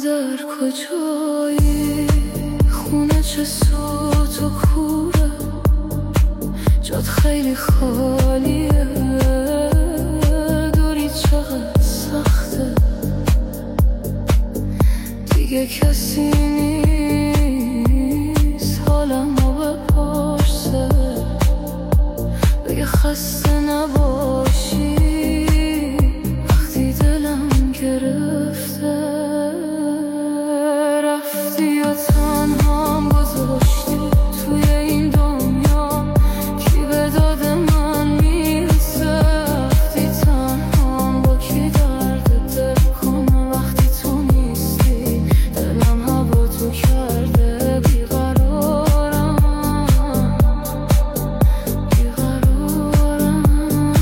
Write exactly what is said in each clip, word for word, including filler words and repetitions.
در کجایی؟ خونه چه سوت و کوره، جات خیلی خالیه، دوری چقدر سخته، دیگه کسی نیست حالمو بپرسه، بگه خسته نباشی وقتی دلم گرفته. رفتی و تنهام گذاشتی توی این دنیا، کی به داد من میرسه؟ رفتی تنهام با کی درد دل کنه وقتی تو نیستی؟ دلم هوا تو کرده بیقرارم، بیقرارم.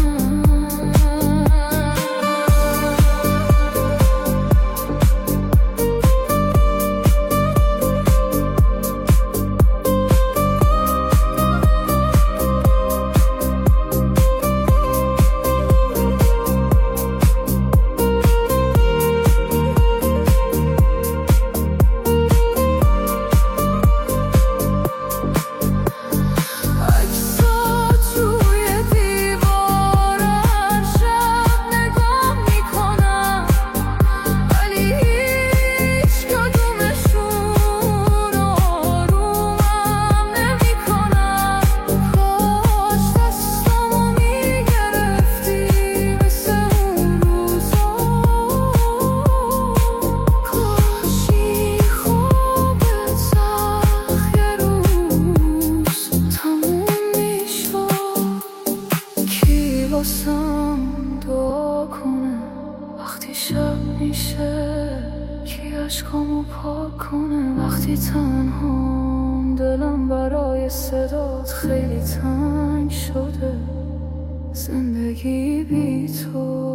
واسم دعا کنه وقتی شب میشه، کی عشقامو پاک کنه وقتی تنهام؟ دلم برای صدات خیلی تنگ شده، زندگی بی تو